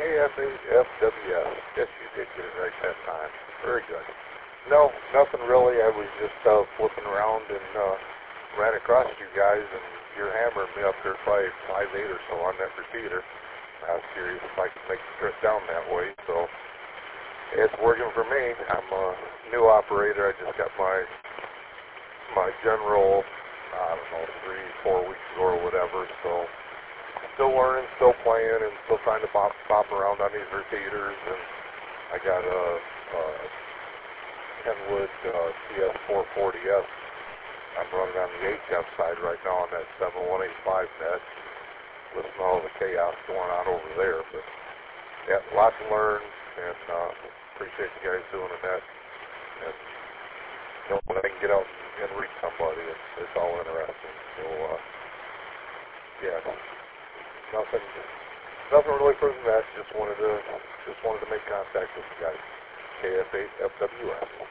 KSAFWS. Guess you did get it right that time. Very good. No, nothing really. I was just flipping around and ran across you guys, and you're hammering me up there by 5.8 or so on that repeater. I was curious if I could make the trip down that way, so it's working for me. I'm a new operator. I just got my general, I don't know, 3-4 weeks ago or whatever, so still learning, still playing, and still trying to bop around on these repeaters. And I got a Kenwood CS440S. I'm running on the HF side right now on that 7185 net. Listen to all the chaos going on over there. But yeah, a lot to learn, and appreciate you guys doing that. And when I can get out and reach somebody, it's all interesting. So yeah, nothing really further than that. Just wanted to make contact with you guys. KS8FWS.